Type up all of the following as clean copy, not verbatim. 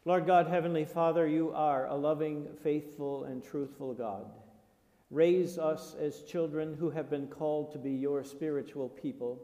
Lord God, Heavenly Father, you are a loving, faithful, and truthful God. Raise us as children who have been called to be your spiritual people.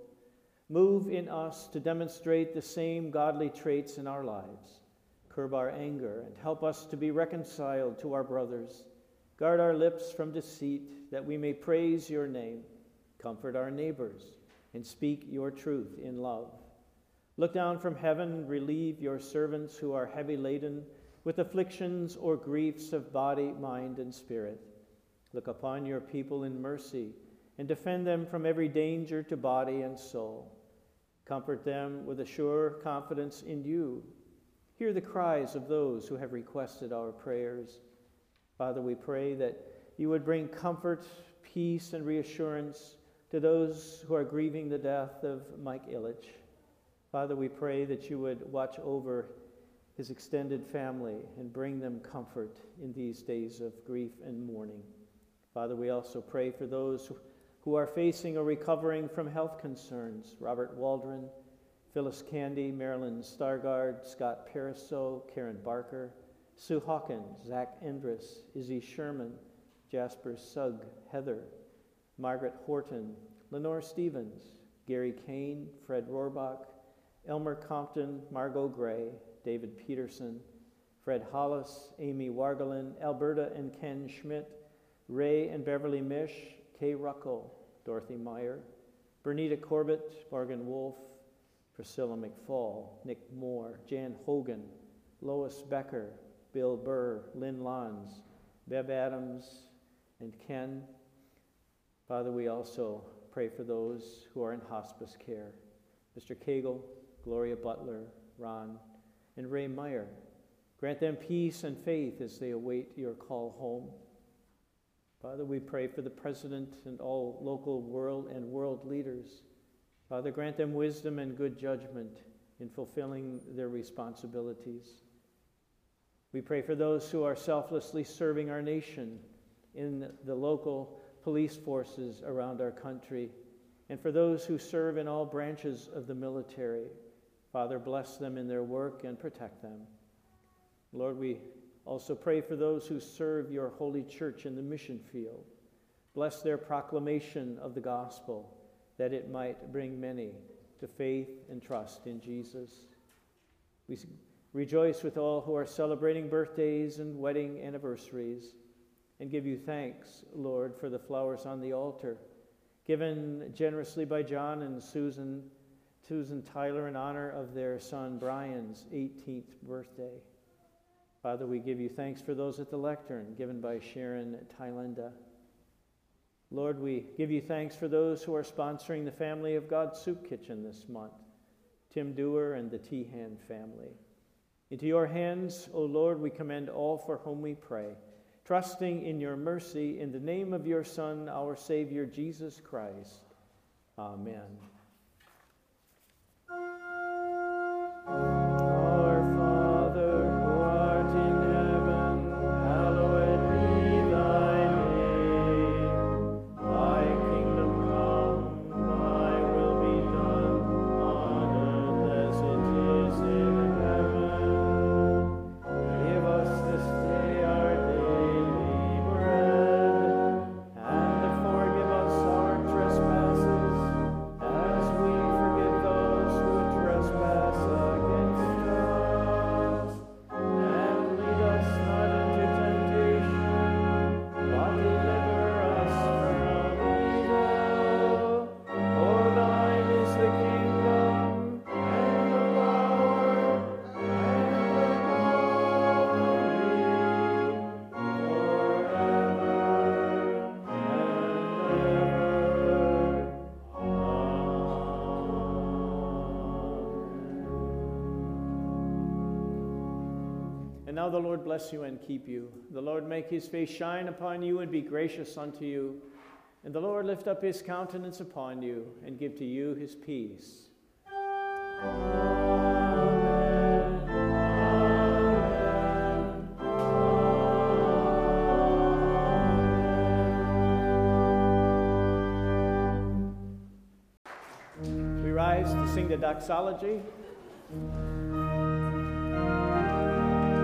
Move in us to demonstrate the same godly traits in our lives. Curb our anger and help us to be reconciled to our brothers. Guard our lips from deceit, that we may praise your name. Comfort our neighbors and speak your truth in love. Look down from heaven and relieve your servants who are heavy laden with afflictions or griefs of body, mind, and spirit. Look upon your people in mercy and defend them from every danger to body and soul. Comfort them with a sure confidence in you. Hear the cries of those who have requested our prayers. Father, we pray that you would bring comfort, peace, and reassurance to those who are grieving the death of Mike Illich. Father, we pray that you would watch over his extended family and bring them comfort in these days of grief and mourning. Father, we also pray for those who are facing or recovering from health concerns. Robert Waldron, Phyllis Candy, Marilyn Stargard, Scott Pariseau, Karen Barker, Sue Hawkins, Zach Endress, Izzy Sherman, Jasper Sugg, Heather, Margaret Horton, Lenore Stevens, Gary Kane, Fred Rohrbach, Elmer Compton, Margot Gray, David Peterson, Fred Hollis, Amy Wargelin, Alberta and Ken Schmidt, Ray and Beverly Mish, Kay Ruckel, Dorothy Meyer, Bernita Corbett, Morgan Wolf, Priscilla McFall, Nick Moore, Jan Hogan, Lois Becker, Bill Burr, Lynn Lons, Bev Adams, and Ken. Father, we also pray for those who are in hospice care. Mr. Cagle, Gloria Butler, Ron, and Ray Meyer. Grant them peace and faith as they await your call home. Father, we pray for the President and all local world leaders. Father, grant them wisdom and good judgment in fulfilling their responsibilities. We pray for those who are selflessly serving our nation in the local police forces around our country, and for those who serve in all branches of the military. Father, bless them in their work and protect them. Lord, we also pray for those who serve your holy church in the mission field. Bless their proclamation of the gospel, that it might bring many to faith and trust in Jesus. We rejoice with all who are celebrating birthdays and wedding anniversaries, and give you thanks, Lord, for the flowers on the altar, given generously by John and Susan Tyler in honor of their son Brian's 18th birthday. Father, we give you thanks for those at the lectern, given by Sharon Tylenda. Lord, we give you thanks for those who are sponsoring the Family of God Soup Kitchen this month, Tim Dewar and the Tehan family. Into your hands, O Lord, we commend all for whom we pray, trusting in your mercy, in the name of your Son, our Savior, Jesus Christ. Amen. Our Father, who art in heaven, hallowed be thy name. Thy kingdom come, thy will be done, on earth as it is in heaven. Give us this day our daily bread, and forgive us our trespasses, as we forgive those who trespass against us. And lead us not into temptation, but deliver us from evil. For thine is the kingdom, and the power, and the glory, forever and ever. And now the Lord bless you and keep you. The Lord make his face shine upon you and be gracious unto you. And the Lord lift up his countenance upon you and give to you his peace. Amen. Amen. We rise to sing the doxology.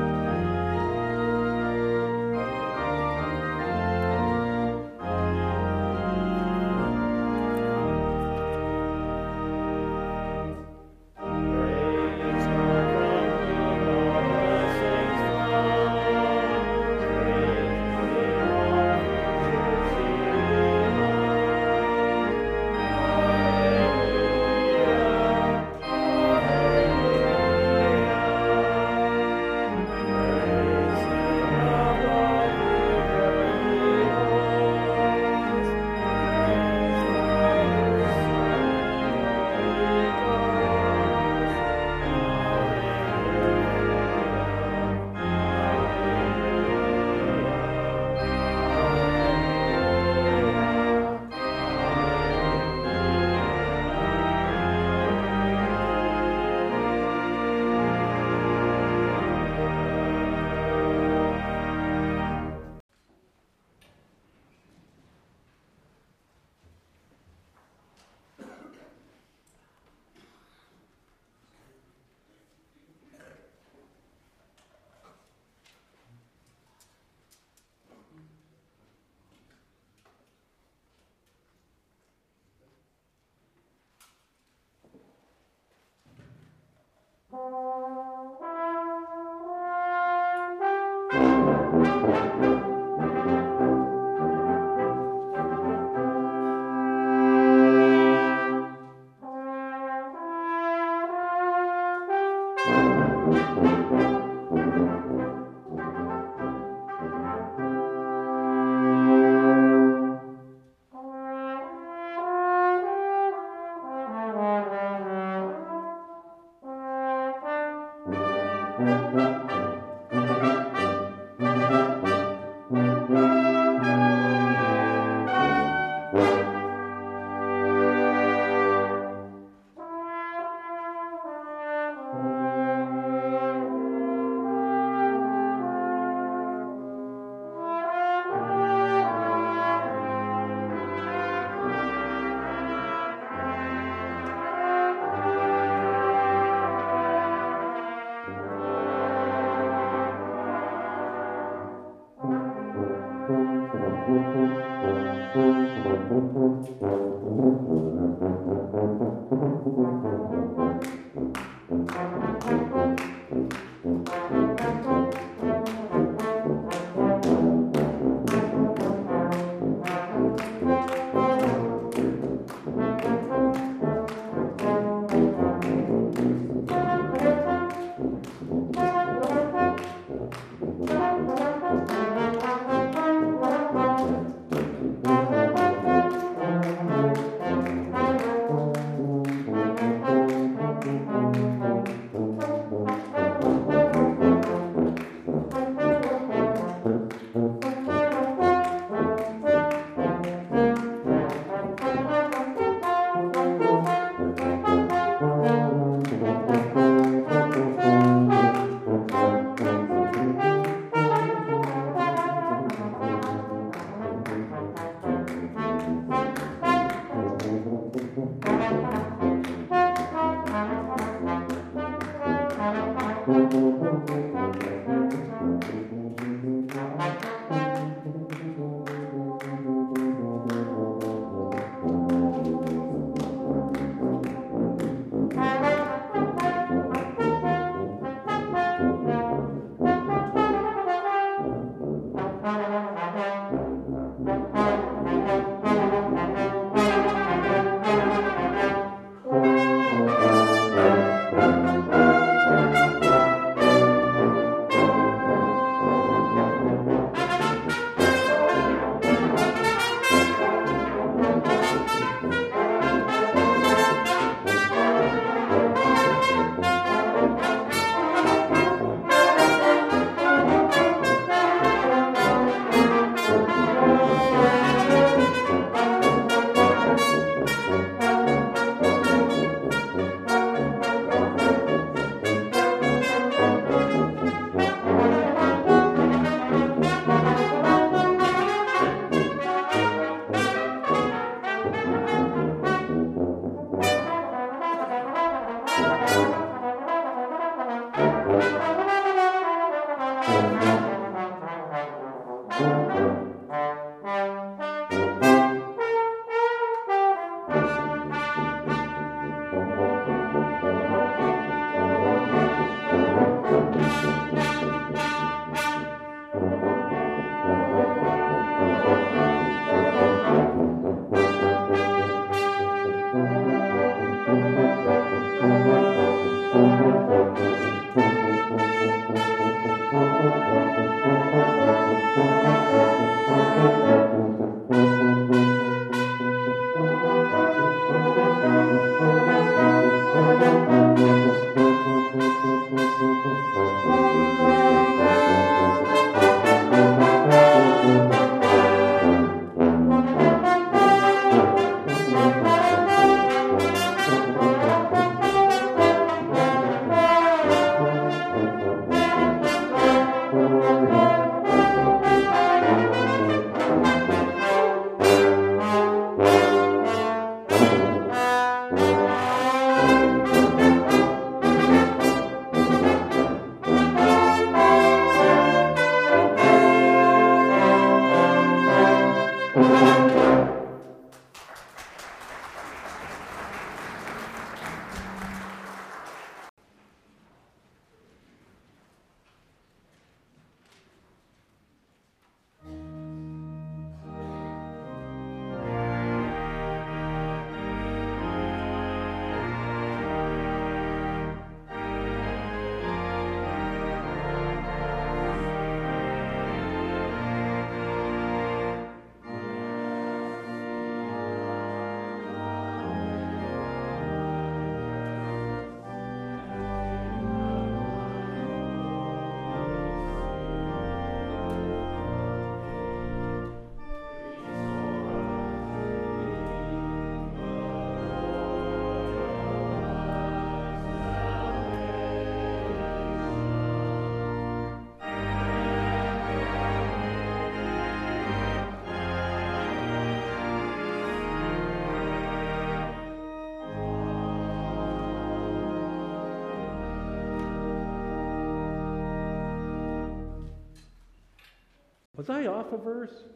Was I off a verse?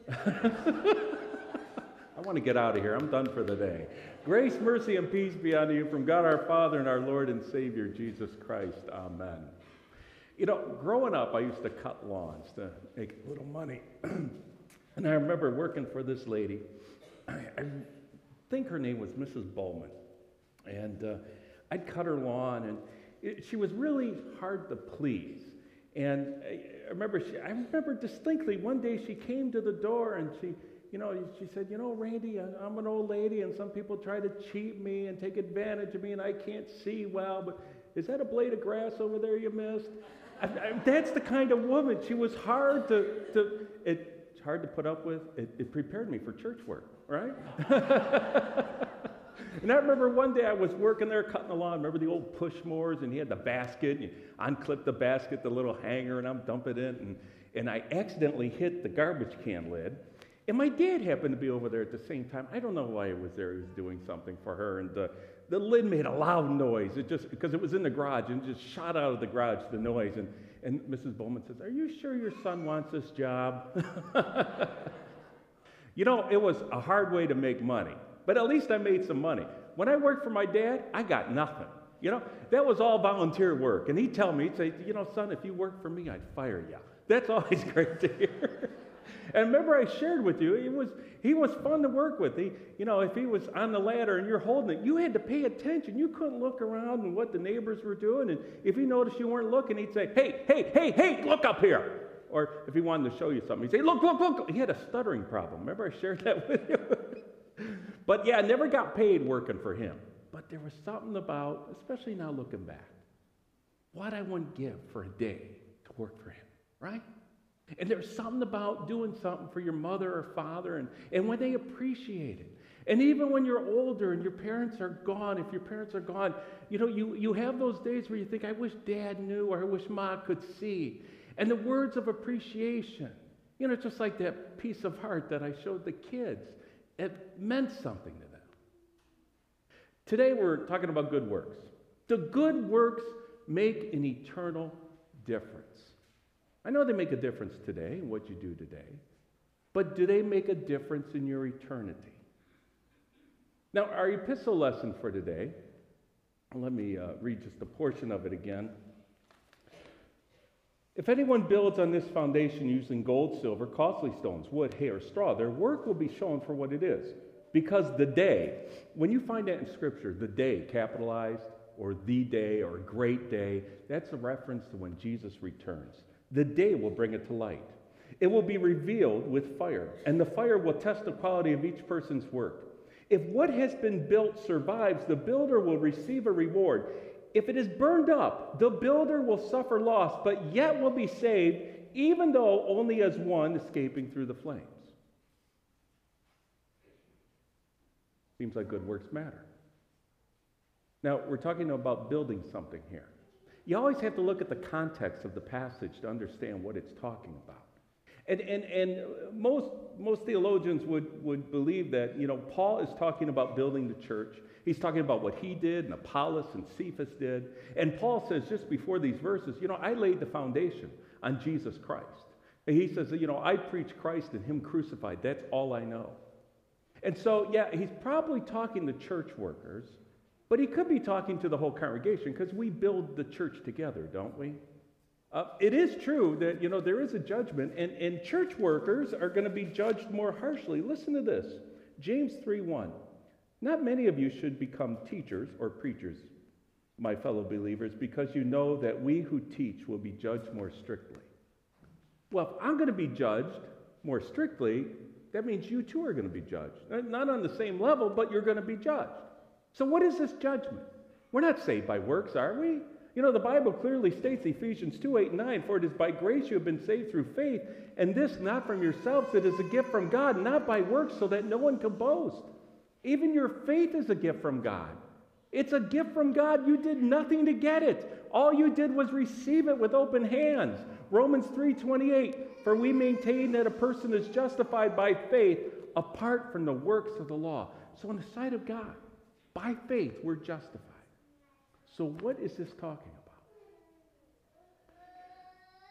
I want to get out of here. I'm done for the day. Grace, mercy, and peace be unto you from God our Father and our Lord and Savior, Jesus Christ. Amen. You know, growing up, I used to cut lawns to make a little money. And I remember working for this lady. I think her name was Mrs. Bowman. And I'd cut her lawn, and she was really hard to please. And I remember distinctly one day she came to the door and she said, Randy, I'm an old lady and some people try to cheat me and take advantage of me and I can't see well, but is that a blade of grass over there you missed? That's the kind of woman. She was hard it's hard to put up with. It prepared me for church work, right? And I remember one day I was working there cutting the lawn. Remember the old push mowers, and he had the basket, and you unclip the basket, the little hanger, and I'm dumping it, and I accidentally hit the garbage can lid. And my dad happened to be over there at the same time. I don't know why he was there. He was doing something for her, and the lid made a loud noise. Because it was in the garage, and it just shot out of the garage, the noise. And Mrs. Bowman says, "Are you sure your son wants this job?" It was a hard way to make money. But at least I made some money. When I worked for my dad, I got nothing. That was all volunteer work. And he'd tell me, he'd say, son, if you worked for me, I'd fire you. That's always great to hear. And remember I shared with you, he was fun to work with. If he was on the ladder and you're holding it, you had to pay attention. You couldn't look around and what the neighbors were doing. And if he noticed you weren't looking, he'd say, hey, look up here. Or if he wanted to show you something, he'd say, look. He had a stuttering problem. Remember I shared that with you? But yeah, I never got paid working for him. But there was something about, especially now looking back, what I wouldn't give for a day to work for him, right? And there's something about doing something for your mother or father, and when they appreciate it. And even when you're older and your parents are gone, if your parents are gone, you have those days where you think, I wish Dad knew, or I wish Ma could see. And the words of appreciation, just like that piece of heart that I showed the kids, it meant something to them. Today we're talking about good works. Do good works make an eternal difference? I know they make a difference today in what you do today, but do they make a difference in your eternity? Now, our epistle lesson for today, let me read just a portion of it again. If anyone builds on this foundation using gold, silver, costly stones, wood, hay, or straw, their work will be shown for what it is. Because the day, when you find that in Scripture, the day capitalized, or the day, or great day, that's a reference to when Jesus returns. The day will bring it to light. It will be revealed with fire, and the fire will test the quality of each person's work. If what has been built survives, the builder will receive a reward. If it is burned up, the builder will suffer loss, but yet will be saved, even though only as one escaping through the flames. Seems like good works matter. Now, we're talking about building something here. You always have to look at the context of the passage to understand what it's talking about. And most theologians would believe that, Paul is talking about building the church. He's talking about what he did and Apollos and Cephas did. And Paul says just before these verses, I laid the foundation on Jesus Christ. And he says, I preach Christ and him crucified. That's all I know. And so, yeah, he's probably talking to church workers, but he could be talking to the whole congregation because we build the church together, don't we? It is true that, there is a judgment, and church workers are going to be judged more harshly. Listen to this. James 3:1. Not many of you should become teachers or preachers, my fellow believers, because you know that we who teach will be judged more strictly. Well, if I'm going to be judged more strictly, that means you too are going to be judged. Not on the same level, but you're going to be judged. So what is this judgment? We're not saved by works, are we? The Bible clearly states, Ephesians 2:8-9, for it is by grace you have been saved through faith, and this not from yourselves, it is a gift from God, not by works, so that no one can boast. Even your faith is a gift from God. It's a gift from God. You did nothing to get it. All you did was receive it with open hands. Romans 3:28, for we maintain that a person is justified by faith apart from the works of the law. So in the sight of God, by faith, we're justified. So what is this talking about?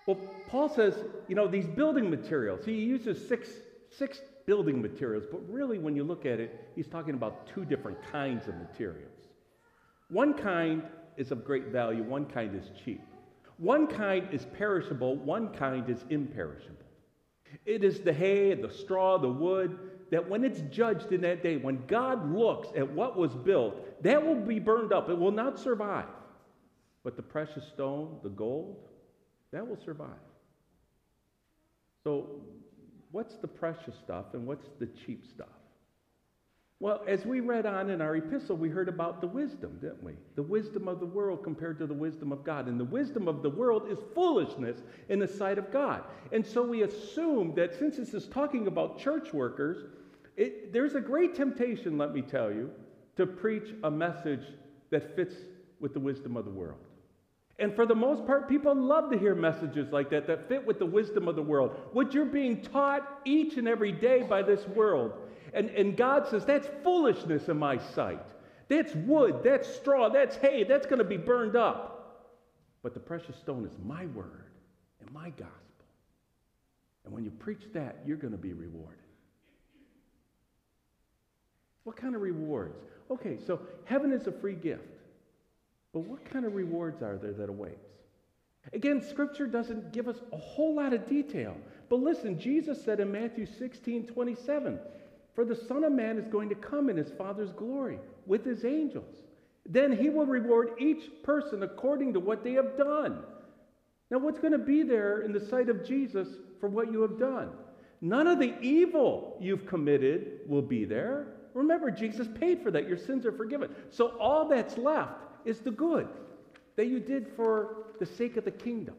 Well, Paul says, these building materials, he uses six building materials, but really when you look at it, he's talking about two different kinds of materials. One kind is of great value, one kind is cheap. One kind is perishable, one kind is imperishable. It is the hay, the straw, the wood, that when it's judged in that day, when God looks at what was built, that will be burned up. It will not survive. But the precious stone, the gold, that will survive. So what's the precious stuff and what's the cheap stuff? Well, as we read on in our epistle, we heard about the wisdom, didn't we? The wisdom of the world compared to the wisdom of God. And the wisdom of the world is foolishness in the sight of God. And so we assume that since this is talking about church workers, there's a great temptation, let me tell you, to preach a message that fits with the wisdom of the world. And for the most part, people love to hear messages like that fit with the wisdom of the world. What you're being taught each and every day by this world. And God says, that's foolishness in my sight. That's wood, that's straw, that's hay, that's going to be burned up. But the precious stone is my word and my gospel. And when you preach that, you're going to be rewarded. What kind of rewards? Okay, so heaven is a free gift. But what kind of rewards are there that awaits? Again, Scripture doesn't give us a whole lot of detail. But listen, Jesus said in Matthew 16:27, "For the Son of Man is going to come in his Father's glory with his angels. Then he will reward each person according to what they have done." Now, what's going to be there in the sight of Jesus for what you have done? None of the evil you've committed will be there. Remember, Jesus paid for that. Your sins are forgiven. So all that's left is the good that you did for the sake of the kingdom.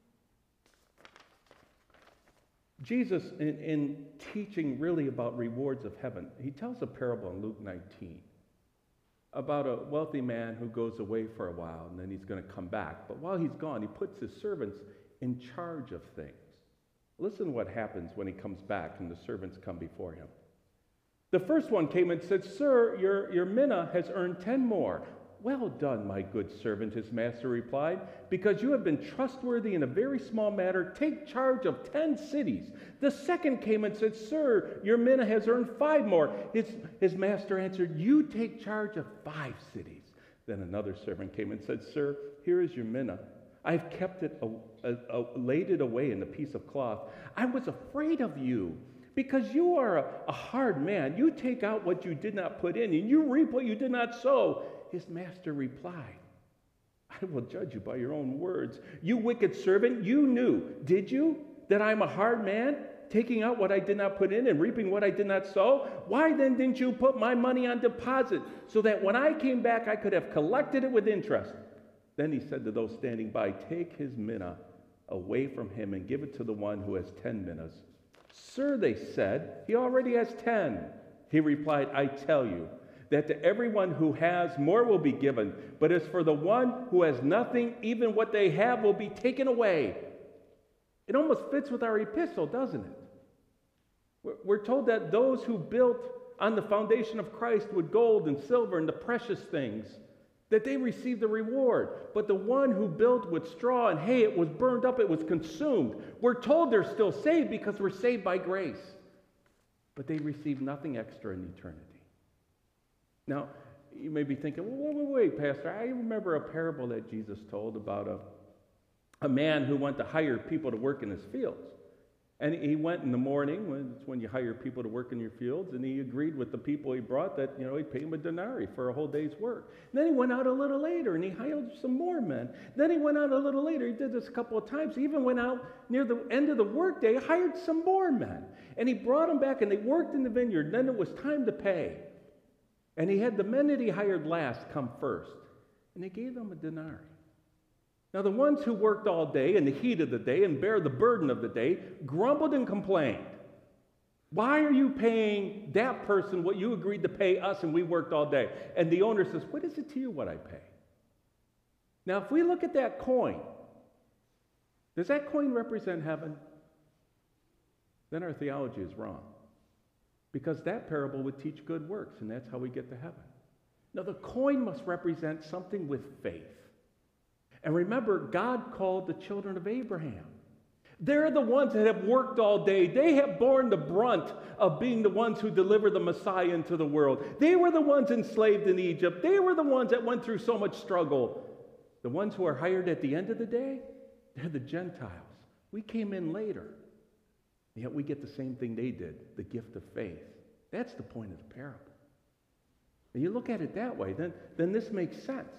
Jesus, in teaching really about rewards of heaven, he tells a parable in Luke 19 about a wealthy man who goes away for a while and then he's going to come back. But while he's gone, he puts his servants in charge of things. Listen to what happens when he comes back and the servants come before him. The first one came and said, "Sir, your mina has earned 10 more. "Well done, my good servant," his master replied. "Because you have been trustworthy in a very small matter, take charge of 10 cities. The second came and said, "Sir, your mina has earned 5 more. His master answered, "You take charge of 5 cities. Then another servant came and said, "Sir, here is your mina. I've kept it, laid it away in a piece of cloth. I was afraid of you, because you are a hard man. You take out what you did not put in, and you reap what you did not sow." His master replied, "I will judge you by your own words. You wicked servant, you knew, did you, that I'm a hard man, taking out what I did not put in and reaping what I did not sow? Why then didn't you put my money on deposit, so that when I came back I could have collected it with interest?" Then he said to those standing by, "Take his mina away from him and give it to the one who has 10 minas. "Sir," they said, "he already has 10. He replied, "I tell you that to everyone who has, more will be given. But as for the one who has nothing, even what they have will be taken away." It almost fits with our epistle, doesn't it? We're told that those who built on the foundation of Christ with gold and silver and the precious things, that they received the reward. But the one who built with straw and hay, it was burned up, it was consumed. We're told they're still saved because we're saved by grace. But they received nothing extra in eternity. Now, you may be thinking, well, wait, Pastor, I remember a parable that Jesus told about a man who went to hire people to work in his fields. And he went in the morning, when you hire people to work in your fields, and he agreed with the people he brought that, he'd pay him a denarii for a whole day's work. And then he went out a little later, and he hired some more men. Then he went out a little later. He did this a couple of times. He even went out near the end of the workday, hired some more men. And he brought them back, and they worked in the vineyard. And then it was time to pay. And he had the men that he hired last come first. And they gave them a denarii. Now, the ones who worked all day in the heat of the day and bear the burden of the day grumbled and complained. "Why are you paying that person what you agreed to pay us and we worked all day?" And the owner says, "What is it to you what I pay?" Now, if we look at that coin, does that coin represent heaven? Then our theology is wrong. Because that parable would teach good works, and that's how we get to heaven. Now, the coin must represent something with faith. And remember, God called the children of Abraham. They're the ones that have worked all day. They have borne the brunt of being the ones who deliver the Messiah into the world. They were the ones enslaved in Egypt. They were the ones that went through so much struggle. The ones who are hired at the end of the day, they're the Gentiles. We came in later. Yet we get the same thing they did, the gift of faith. That's the point of the parable. And you look at it that way, then this makes sense.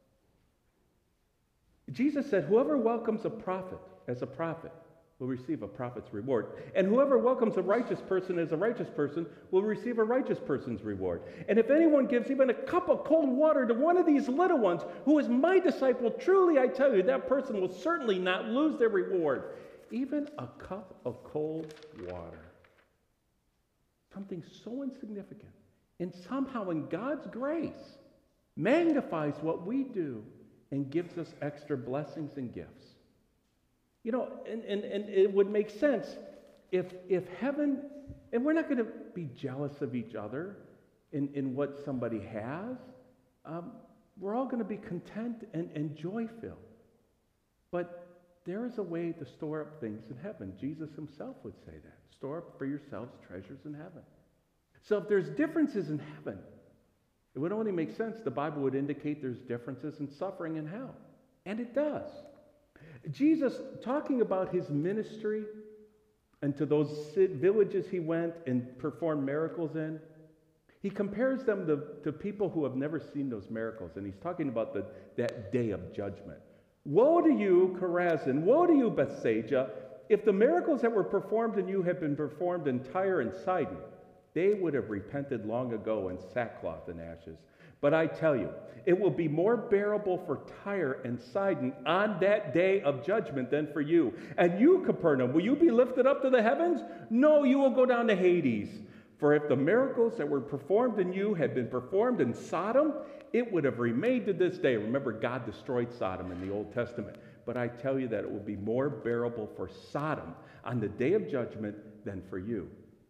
Jesus said, whoever welcomes a prophet as a prophet will receive a prophet's reward. And whoever welcomes a righteous person as a righteous person will receive a righteous person's reward. And if anyone gives even a cup of cold water to one of these little ones who is my disciple, truly I tell you, that person will certainly not lose their reward. Even a cup of cold water. Something so insignificant. And somehow in God's grace magnifies what we do and gives us extra blessings and gifts. You know, and it would make sense if heaven, and we're not going to be jealous of each other in what somebody has. We're all going to be content and joy-filled. But there is a way to store up things in heaven. Jesus himself would say that. Store up for yourselves treasures in heaven. So if there's differences in heaven, it would only make sense the Bible would indicate there's differences in suffering in hell. And it does. Jesus, talking about his ministry and to those villages he went and performed miracles in, he compares them to people who have never seen those miracles. And he's talking about that day of judgment. Woe to you, Chorazin! Woe to you, Bethsaida! If the miracles that were performed in you had been performed in Tyre and Sidon, they would have repented long ago in sackcloth and ashes. But I tell you, it will be more bearable for Tyre and Sidon on that day of judgment than for you. And you, Capernaum, will you be lifted up to the heavens? No, you will go down to Hades. For if the miracles that were performed in you had been performed in Sodom, it would have remained to this day. Remember, God destroyed Sodom in the Old Testament. But I tell you that it will be more bearable for Sodom on the day of judgment than for you.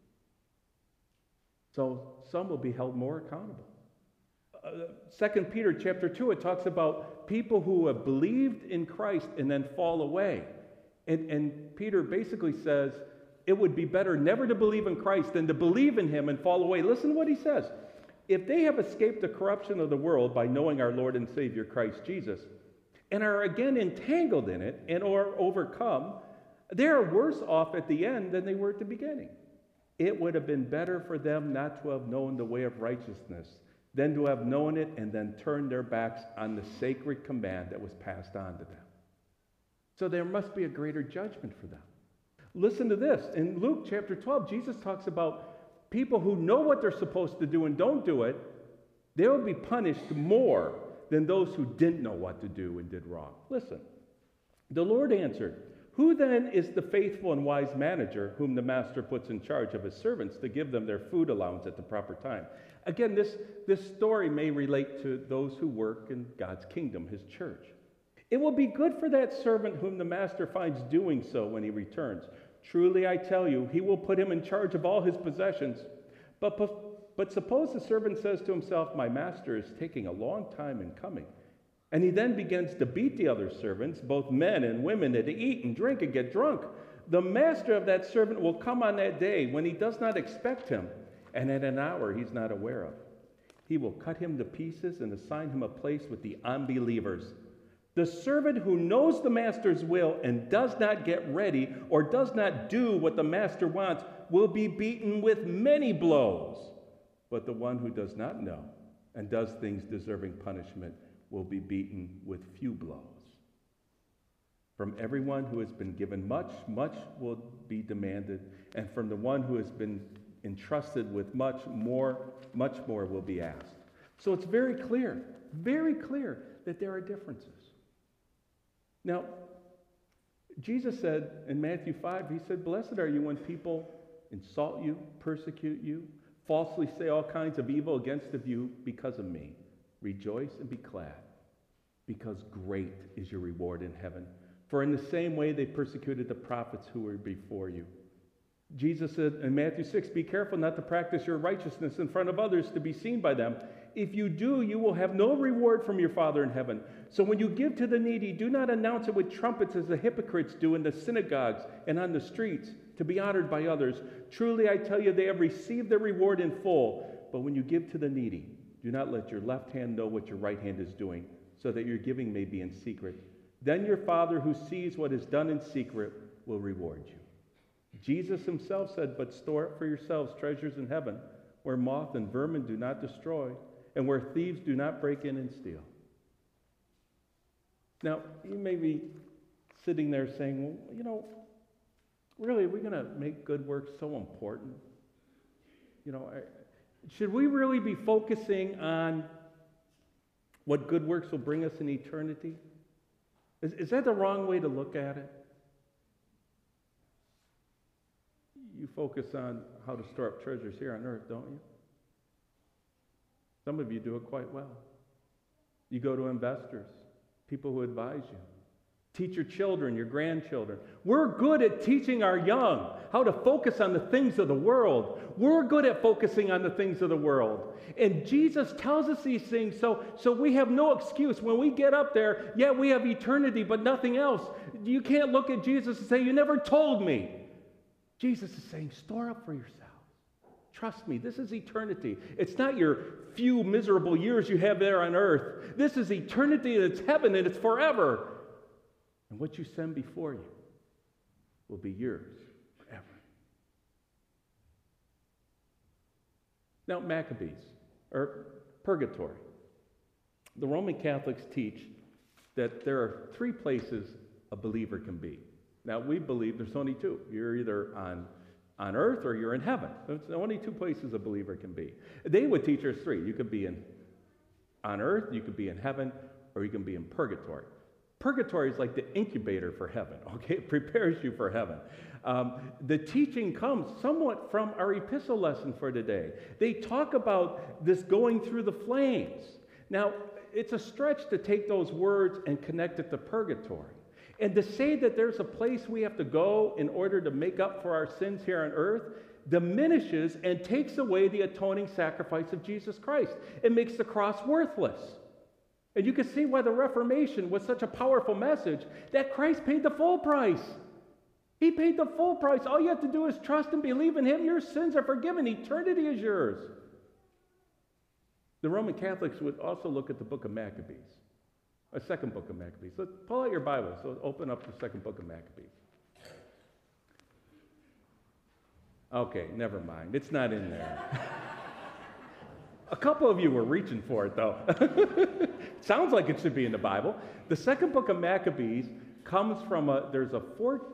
So some will be held more accountable. 2 Peter chapter 2, it talks about people who have believed in Christ and then fall away. And Peter basically says, it would be better never to believe in Christ than to believe in him and fall away. Listen to what he says. If they have escaped the corruption of the world by knowing our Lord and Savior Christ Jesus, and are again entangled in it and are overcome, they are worse off at the end than they were at the beginning. It would have been better for them not to have known the way of righteousness than to have known it and then turned their backs on the sacred command that was passed on to them. So there must be a greater judgment for them. Listen to this. In Luke chapter 12, Jesus talks about people who know what they're supposed to do and don't do it. They will be punished more than those who didn't know what to do and did wrong. Listen. The Lord answered, "Who then is the faithful and wise manager whom the master puts in charge of his servants to give them their food allowance at the proper time?" Again, this story may relate to those who work in God's kingdom, his church. "It will be good for that servant whom the master finds doing so when he returns. Truly I tell you, he will put him in charge of all his possessions. But suppose the servant says to himself, 'My master is taking a long time in coming.' And he then begins to beat the other servants, both men and women, and to eat and drink and get drunk. The master of that servant will come on that day when he does not expect him, and at an hour he's not aware of. He will cut him to pieces and assign him a place with the unbelievers. The servant who knows the master's will and does not get ready or does not do what the master wants will be beaten with many blows. But the one who does not know and does things deserving punishment will be beaten with few blows. From everyone who has been given much, much will be demanded, and from the one who has been entrusted with much more will be asked." So it's very clear that there are differences. Now, Jesus said in Matthew 5, he said, "Blessed are you when people insult you, persecute you, falsely say all kinds of evil against you because of me. Rejoice and be glad, because great is your reward in heaven. For in the same way they persecuted the prophets who were before you." Jesus said in Matthew 6, "Be careful not to practice your righteousness in front of others to be seen by them. If you do, you will have no reward from your Father in heaven. So when you give to the needy, do not announce it with trumpets as the hypocrites do in the synagogues and on the streets, to be honored by others. Truly, I tell you, they have received their reward in full. But when you give to the needy, do not let your left hand know what your right hand is doing, so that your giving may be in secret. Then your Father who sees what is done in secret will reward you. Jesus himself said, but store up for yourselves treasures in heaven, where moth and vermin do not destroy, and where thieves do not break in and steal. Now, you may be sitting there saying, well, really, are we going to make good works so important? Should we really be focusing on what good works will bring us in eternity? Is that the wrong way to look at it? You focus on how to store up treasures here on earth, don't you? Some of you do it quite well. You go to investors, people who advise you. Teach your children, your grandchildren. We're good at teaching our young how to focus on the things of the world. We're good at focusing on the things of the world. And Jesus tells us these things, so we have no excuse. When we get up there, yeah, we have eternity, but nothing else. You can't look at Jesus and say, you never told me. Jesus is saying, store up for yourself. Trust me, this is eternity. It's not your few miserable years you have there on earth. This is eternity, and it's heaven, and it's forever. And what you send before you will be yours forever. Now, Maccabees, or purgatory. The Roman Catholics teach that there are 3 places a believer can be. Now, we believe there's only 2. You're either on earth or you're in heaven. There's only 2 places a believer can be. They would teach us 3. You could be on earth, you could be in heaven, or you can be in purgatory. Purgatory is like the incubator for heaven, okay? It prepares you for heaven. The teaching comes somewhat from our epistle lesson for today. They talk about this going through the flames. Now, it's a stretch to take those words and connect it to purgatory. And to say that there's a place we have to go in order to make up for our sins here on earth diminishes and takes away the atoning sacrifice of Jesus Christ. It makes the cross worthless. And you can see why the Reformation was such a powerful message, that Christ paid the full price. He paid the full price. All you have to do is trust and believe in him. Your sins are forgiven. Eternity is yours. The Roman Catholics would also look at the book of Maccabees, a second book of Maccabees. So pull out your Bible. So open up the second book of Maccabees. Okay, never mind. It's not in there. A couple of you were reaching for it, though. Sounds like it should be in the Bible. The second book of Maccabees comes from there's a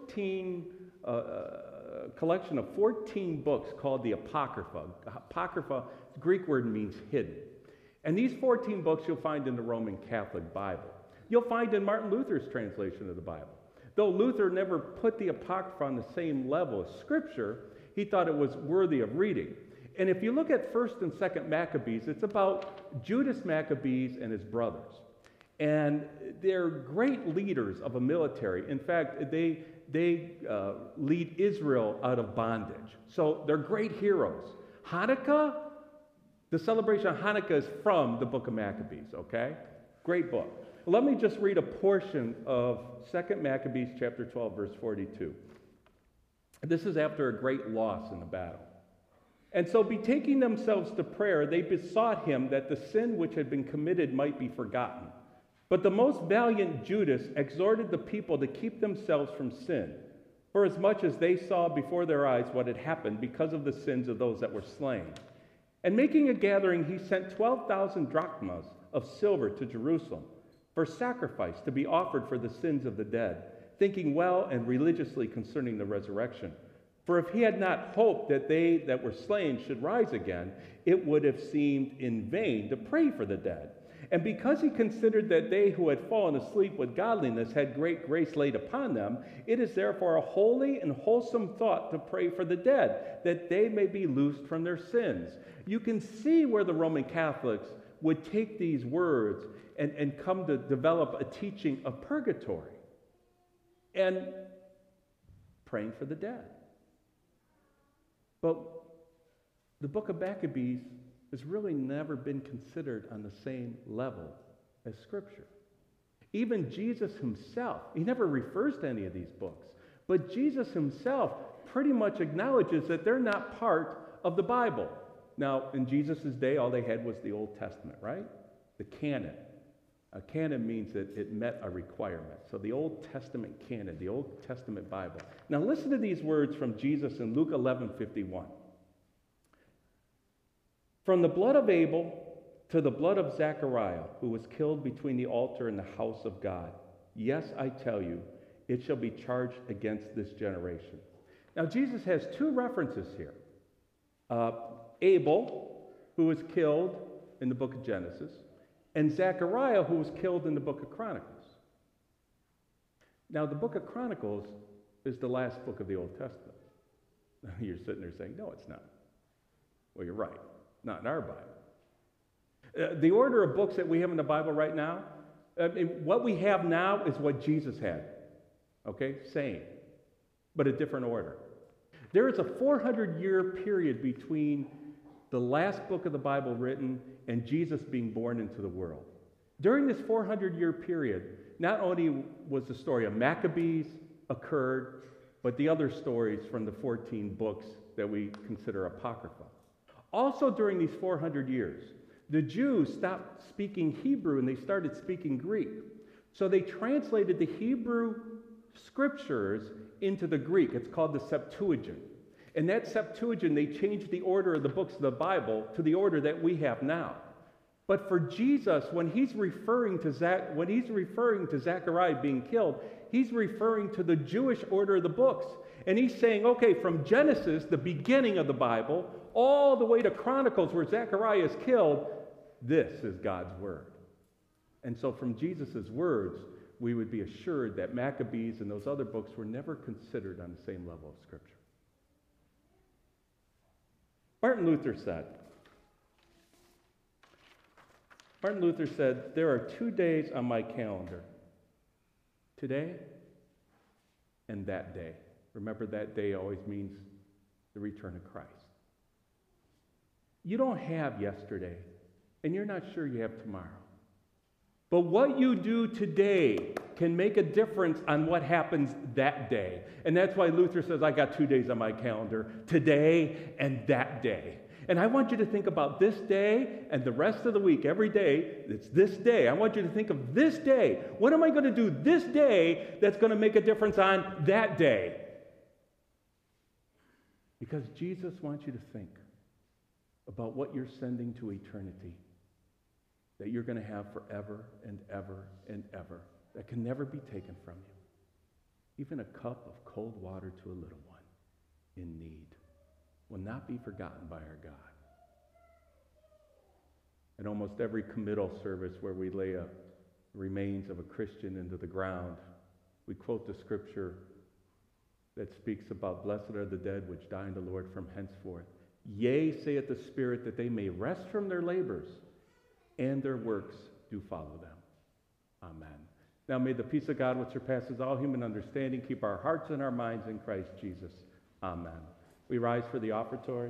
collection of 14 books called the Apocrypha. Apocrypha, the Greek word means hidden. And these 14 books you'll find in the Roman Catholic Bible. You'll find in Martin Luther's translation of the Bible. Though Luther never put the Apocrypha on the same level as Scripture, he thought it was worthy of reading. And if you look at 1st and 2nd Maccabees, it's about Judas Maccabees and his brothers. And they're great leaders of a military. In fact, they lead Israel out of bondage. So they're great heroes. Hanukkah, the celebration of Hanukkah is from the book of Maccabees, okay? Great book. Let me just read a portion of 2nd Maccabees chapter 12, verse 42. This is after a great loss in the battle. And so, betaking themselves to prayer, they besought him that the sin which had been committed might be forgotten. But the most valiant Judas exhorted the people to keep themselves from sin, for as much as they saw before their eyes what had happened because of the sins of those that were slain. And making a gathering, he sent 12,000 drachmas of silver to Jerusalem for sacrifice to be offered for the sins of the dead, thinking well and religiously concerning the resurrection. For if he had not hoped that they that were slain should rise again, it would have seemed in vain to pray for the dead. And because he considered that they who had fallen asleep with godliness had great grace laid upon them, it is therefore a holy and wholesome thought to pray for the dead, that they may be loosed from their sins. You can see where the Roman Catholics would take these words and come to develop a teaching of purgatory and praying for the dead. But the book of Maccabees has really never been considered on the same level as Scripture. Even Jesus himself, he never refers to any of these books, but Jesus himself pretty much acknowledges that they're not part of the Bible. Now, in Jesus' day, all they had was the Old Testament, right? The canon. A canon means that it met a requirement. So the Old Testament canon, the Old Testament Bible. Now listen to these words from Jesus in Luke 11:51. From the blood of Abel to the blood of Zechariah, who was killed between the altar and the house of God. Yes, I tell you, it shall be charged against this generation. Now Jesus has two references here. Abel, who was killed in the book of Genesis, and Zechariah, who was killed in the book of Chronicles. Now, the book of Chronicles is the last book of the Old Testament. You're sitting there saying, no, it's not. Well, you're right. Not in our Bible. The order of books that we have in the Bible right now, what we have now is what Jesus had. Okay? Same. But a different order. There is a 400-year period between the last book of the Bible written and Jesus being born into the world. During this 400-year period, not only was the story of Maccabees occurred, but the other stories from the 14 books that we consider apocrypha. Also during these 400 years, the Jews stopped speaking Hebrew and they started speaking Greek. So they translated the Hebrew scriptures into the Greek. It's called the Septuagint. In that Septuagint, they changed the order of the books of the Bible to the order that we have now. But for Jesus, when he's referring to Zechariah being killed, he's referring to the Jewish order of the books. And he's saying, okay, from Genesis, the beginning of the Bible, all the way to Chronicles where Zechariah is killed, this is God's word. And so from Jesus' words, we would be assured that Maccabees and those other books were never considered on the same level of Scripture. Martin Luther said, there are 2 days on my calendar, today and that day. Remember, that day always means the return of Christ. You don't have yesterday, and you're not sure you have tomorrow. But what you do today can make a difference on what happens that day. And that's why Luther says, I got 2 days on my calendar, today and that day. And I want you to think about this day and the rest of the week. Every day, it's this day. I want you to think of this day. What am I going to do this day that's going to make a difference on that day? Because Jesus wants you to think about what you're sending to eternity, that you're going to have forever and ever and ever, that can never be taken from you. Even a cup of cold water to a little one in need will not be forgotten by our God. In almost every committal service where we lay remains of a Christian into the ground, we quote the scripture that speaks about, blessed are the dead which die in the Lord from henceforth. Yea, saith the Spirit, that they may rest from their labors, and their works do follow them. Amen. Now may the peace of God, which surpasses all human understanding, keep our hearts and our minds in Christ Jesus. Amen. We rise for the offertory.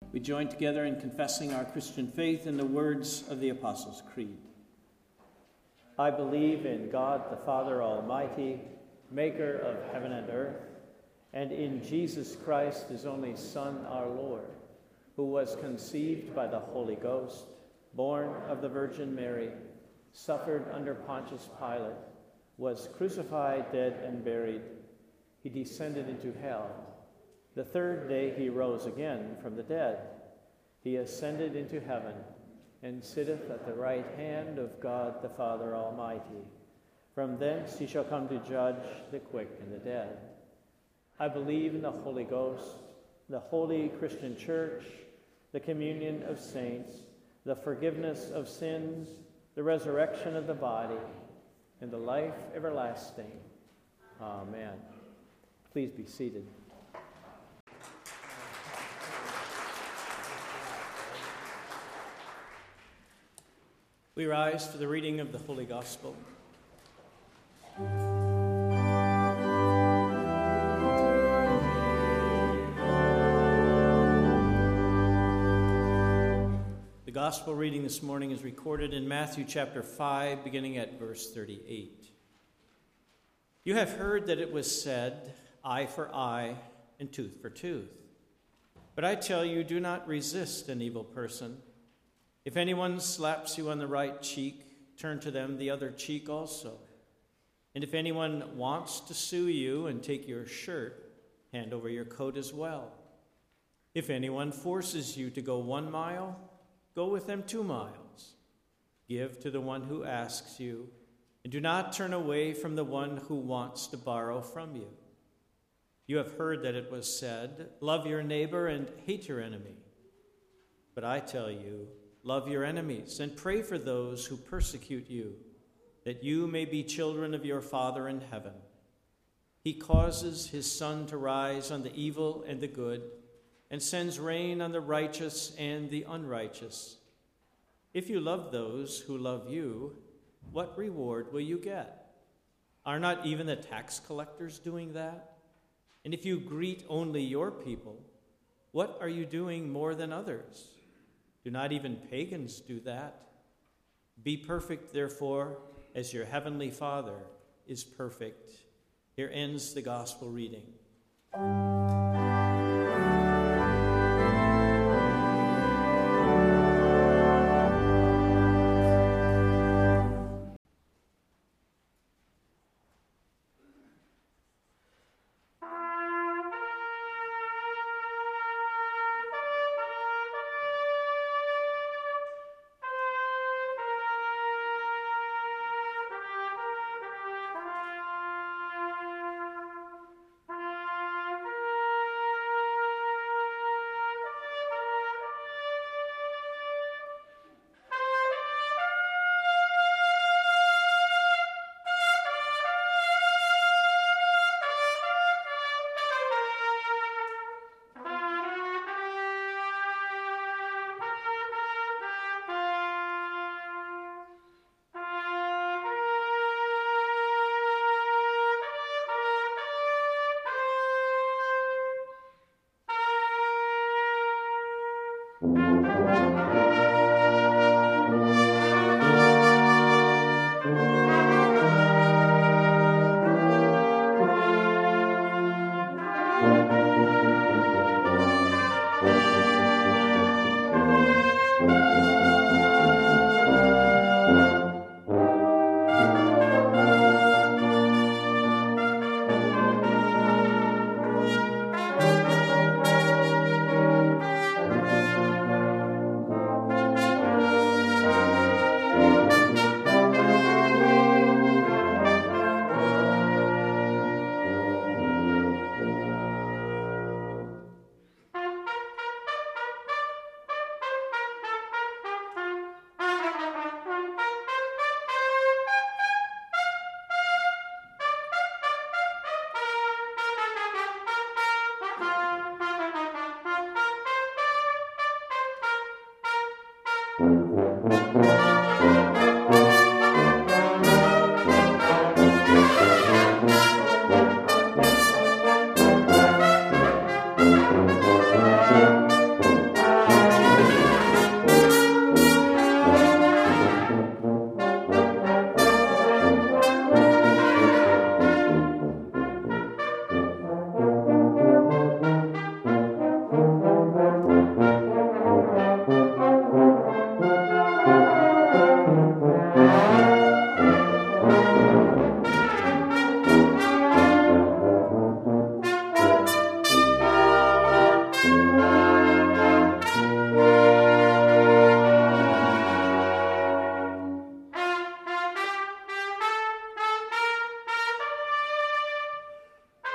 we join together in confessing our Christian faith in the words of the Apostles' Creed. I believe in God the Father Almighty, maker of heaven and earth, and in Jesus Christ, his only Son, our Lord, who was conceived by the Holy Ghost, born of the Virgin Mary, suffered under Pontius Pilate, was crucified, dead, and buried. He descended into hell. The third day he rose again from the dead. He ascended into heaven and sitteth at the right hand of God the Father Almighty. From thence he shall come to judge the quick and the dead. I believe in the Holy Ghost, the holy Christian church, the communion of saints, the forgiveness of sins, the resurrection of the body, and the life everlasting. Amen. Please be seated. We rise for the reading of the Holy Gospel. The Gospel reading this morning is recorded in Matthew chapter 5, beginning at verse 38. You have heard that it was said, eye for eye and tooth for tooth. But I tell you, do not resist an evil person. If anyone slaps you on the right cheek, turn to them the other cheek also. And if anyone wants to sue you and take your shirt, hand over your coat as well. If anyone forces you to go 1 mile, go with them 2 miles. Give to the one who asks you, and do not turn away from the one who wants to borrow from you. You have heard that it was said, love your neighbor and hate your enemy. But I tell you, love your enemies and pray for those who persecute you, that you may be children of your Father in heaven. He causes his sun to rise on the evil and the good, and sends rain on the righteous and the unrighteous. If you love those who love you, what reward will you get? Are not even the tax collectors doing that? And if you greet only your people, what are you doing more than others? Do not even pagans do that? Be perfect, therefore, as your heavenly Father is perfect. Here ends the Gospel reading.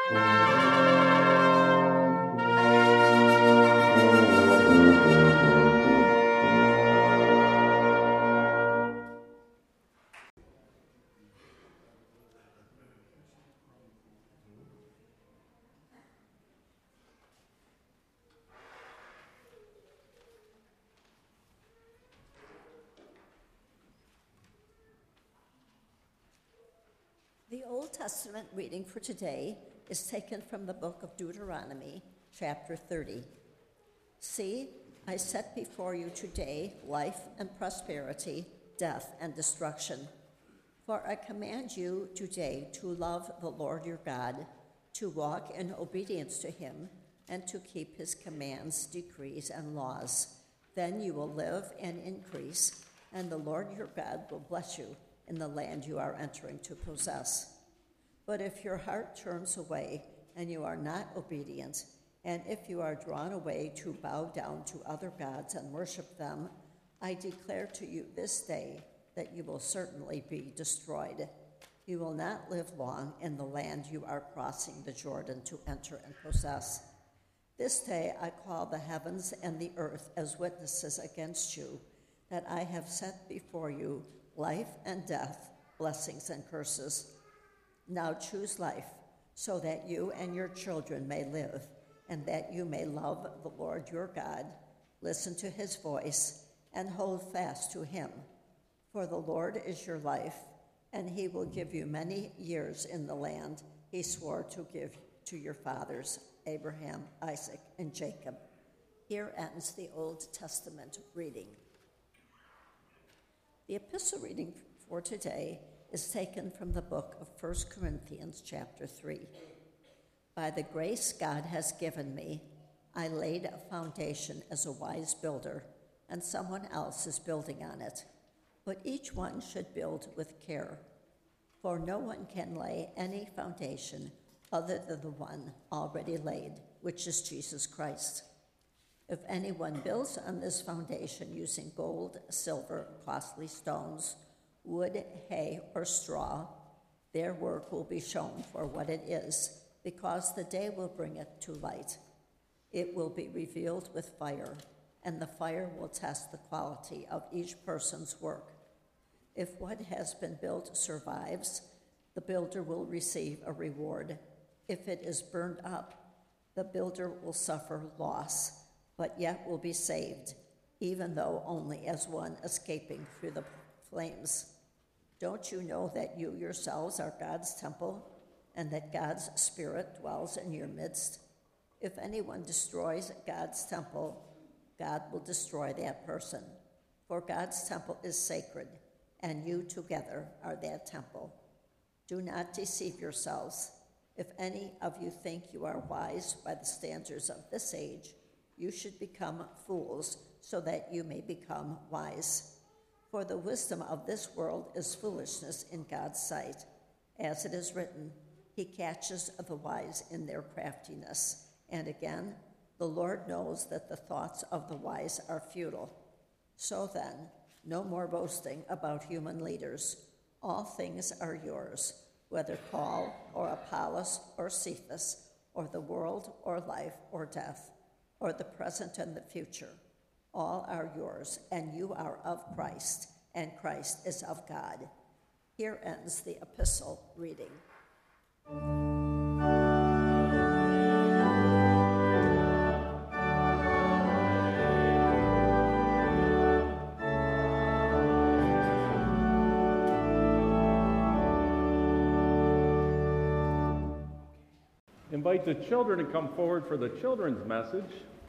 The Old Testament reading for today is taken from the book of Deuteronomy, chapter 30. See, I set before you today life and prosperity, death and destruction. For I command you today to love the Lord your God, to walk in obedience to him, and to keep his commands, decrees, and laws. Then you will live and increase, and the Lord your God will bless you in the land you are entering to possess. But if your heart turns away and you are not obedient, and if you are drawn away to bow down to other gods and worship them, I declare to you this day that you will certainly be destroyed. You will not live long in the land you are crossing the Jordan to enter and possess. This day I call the heavens and the earth as witnesses against you, that I have set before you life and death, blessings and curses. Now choose life, so that you and your children may live, and that you may love the Lord your God, listen to his voice, and hold fast to him. For the Lord is your life, and he will give you many years in the land he swore to give to your fathers, Abraham, Isaac, and Jacob. Here ends the Old Testament reading. The epistle reading for today is taken from the book of 1 Corinthians chapter 3. By the grace God has given me, I laid a foundation as a wise builder, and someone else is building on it. But each one should build with care, for no one can lay any foundation other than the one already laid, which is Jesus Christ. If anyone builds on this foundation using gold, silver, costly stones, wood, hay, or straw, their work will be shown for what it is, because the day will bring it to light. It will be revealed with fire, and the fire will test the quality of each person's work. If what has been built survives, the builder will receive a reward. If it is burned up, the builder will suffer loss, but yet will be saved, even though only as one escaping through the flames. Don't you know that you yourselves are God's temple, and that God's Spirit dwells in your midst? If anyone destroys God's temple, God will destroy that person. For God's temple is sacred, and you together are that temple. Do not deceive yourselves. If any of you think you are wise by the standards of this age, you should become fools so that you may become wise. For the wisdom of this world is foolishness in God's sight. As it is written, he catches the wise in their craftiness. And again, the Lord knows that the thoughts of the wise are futile. So then, no more boasting about human leaders. All things are yours, whether Paul or Apollos or Cephas, or the world or life or death, or the present and the future. All are yours, and you are of Christ, and Christ is of God. Here ends the epistle reading. Invite the children to come forward for the children's message.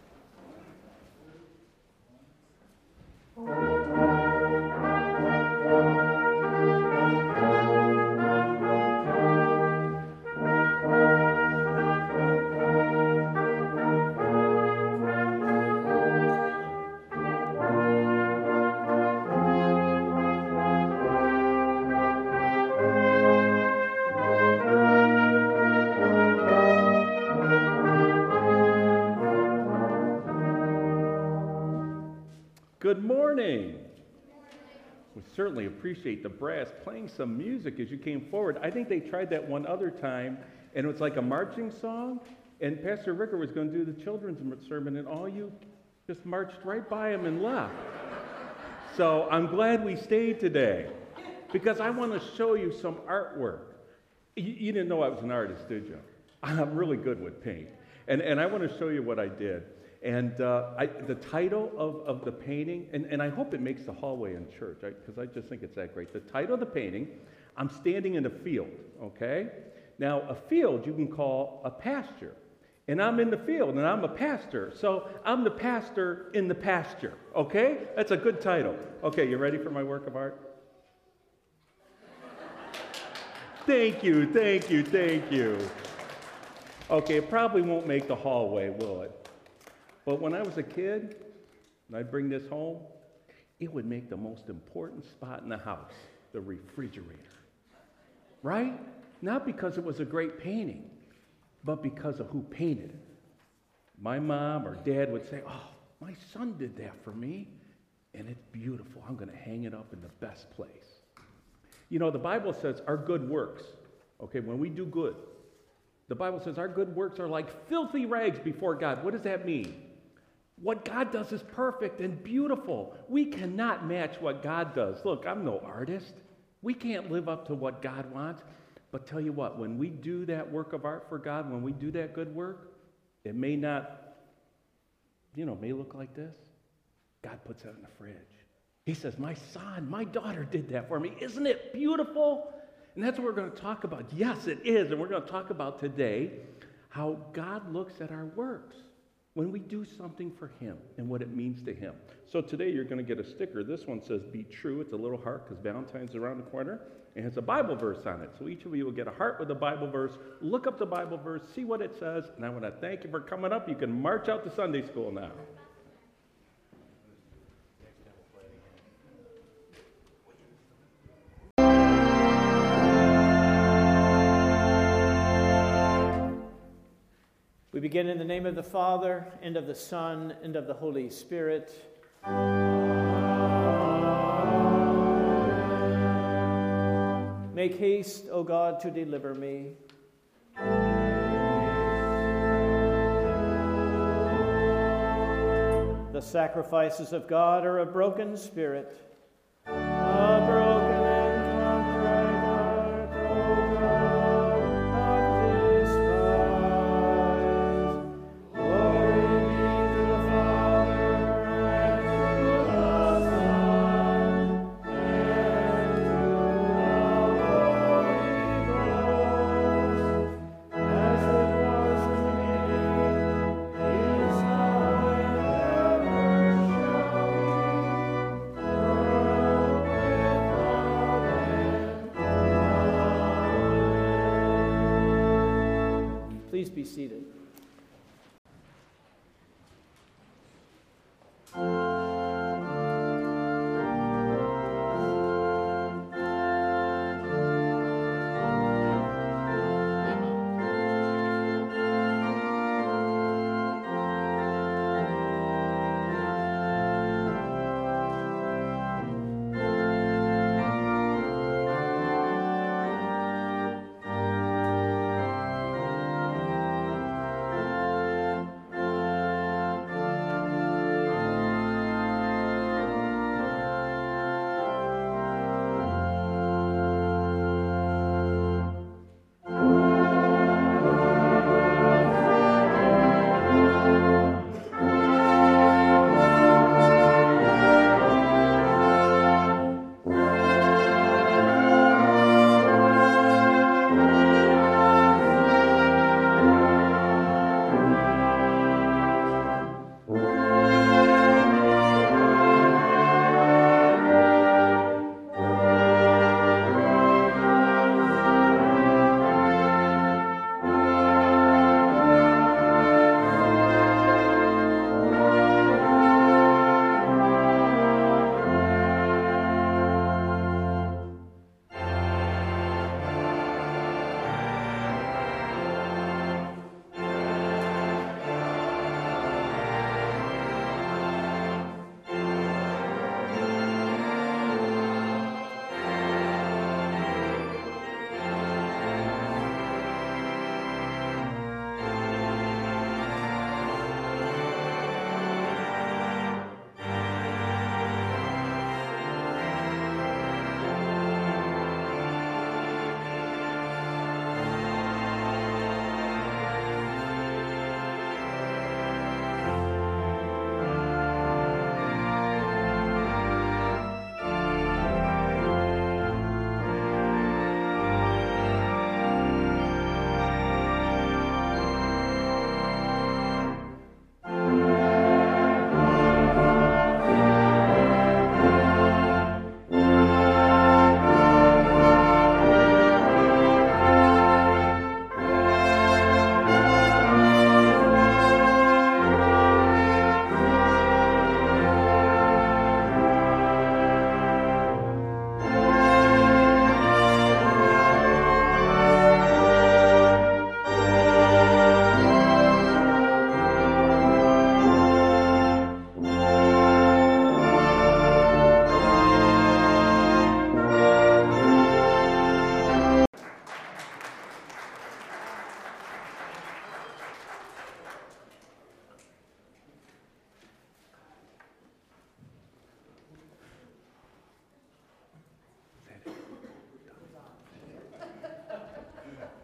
Good morning. We certainly appreciate the brass playing some music as you came forward. I think they tried that one other time, And it was like a marching song, and Pastor Ricker was going to do the children's sermon, and all you just marched right by him and left. So I'm glad we stayed today, because I want to show you some artwork. You didn't know I was an artist, did you? I'm really good with paint. And I want to show you what I did. And the title of the painting, and I hope it makes the hallway in church, because I just think it's that great. The title of the painting, I'm standing in a field, okay? Now, a field you can call a pasture. And I'm in the field, and I'm a pastor. So I'm the pastor in the pasture, okay? That's a good title. Okay, you ready for my work of art? Thank you, thank you, thank you. Okay, it probably won't make the hallway, will it? But when I was a kid, and I'd bring this home, it would make the most important spot in the house, the refrigerator. Right? Not because it was a great painting, but because of who painted it. My mom or dad would say, oh, my son did that for me, and it's beautiful. I'm going to hang it up in the best place. You know, the Bible says our good works, okay, when we do good, the Bible says our good works are like filthy rags before God. What does that mean? What God does is perfect and beautiful. We cannot match what God does. Look, I'm no artist. We can't live up to what God wants. But tell you what, when we do that work of art for God, when we do that good work, it may not, may look like this. God puts that in the fridge. He says, my son, my daughter did that for me. Isn't it beautiful? And that's what we're going to talk about. Yes, it is. And we're going to talk about today how God looks at our works when we do something for him and what it means to him. So today you're going to get a sticker. This one says, be true. It's a little heart because Valentine's is around the corner. And it's a Bible verse on it. So each of you will get a heart with a Bible verse. Look up the Bible verse, see what it says. And I want to thank you for coming up. You can march out to Sunday school now. We begin in the name of the Father, and of the Son, and of the Holy Spirit. Make haste, O God, to deliver me. The sacrifices of God are a broken spirit, a broken and contrite heart, O God, not despise. Glory be to the Father, and to the Son, and to the Holy Ghost, as it was in the beginning, is now, and ever shall be, world without end. Please be seated.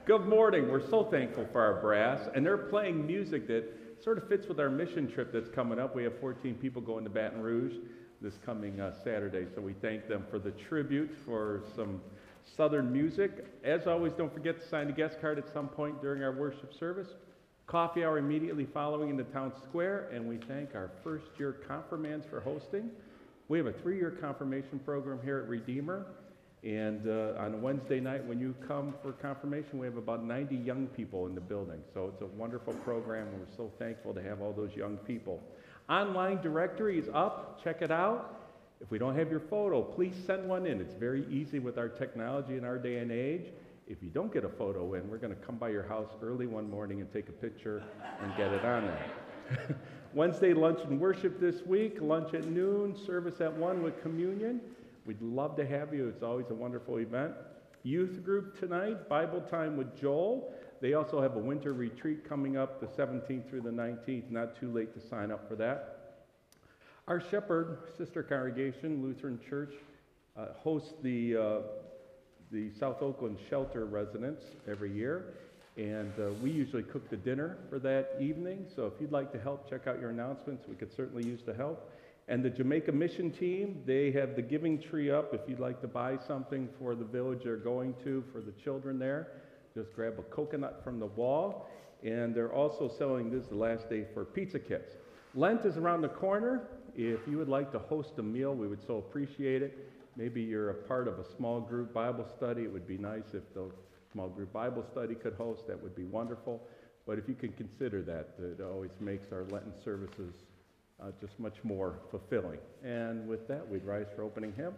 Good morning. We're so thankful for our brass, and they're playing music that sort of fits with our mission trip that's coming up. We have 14 people going to Baton Rouge this coming Saturday, so we thank them for the tribute for some Southern music. As always, don't forget to sign a guest card at some point during our worship service. Coffee hour immediately following in the town square, and we thank our first-year confirmands for hosting. We have a 3-year confirmation program here at Redeemer, and on a Wednesday night when you come for confirmation, we have about 90 young people in the building. So it's a wonderful program, and we're so thankful to have all those young people. Online directory is up. Check it out. If we don't have your photo, please send one in. It's very easy with our technology in our day and age. If you don't get a photo in, we're going to come by your house early one morning and take a picture and get it on there. Wednesday lunch and worship this week, lunch at noon, service at 1 with communion. We'd love to have you. It's always a wonderful event. Youth group tonight, Bible time with Joel. They also have a winter retreat coming up the 17th through the 19th. Not too late to sign up for that. Our Shepherd Sister Congregation Lutheran Church hosts the South Oakland Shelter residents every year. And we usually cook the dinner for that evening. So if you'd like to help, check out your announcements. We could certainly use the help. And the Jamaica Mission Team, they have the giving tree up. If you'd like to buy something for the village they're going to, for the children there, just grab a coconut from the wall. And they're also selling, this is the last day for pizza kits. Lent is around the corner. If you would like to host a meal, we would so appreciate it. Maybe you're a part of a small group Bible study. It would be nice if the small group Bible study could host. That would be wonderful. But if you can consider that, it always makes our Lenten services just much more fulfilling. And with that, we'd rise for opening hymn.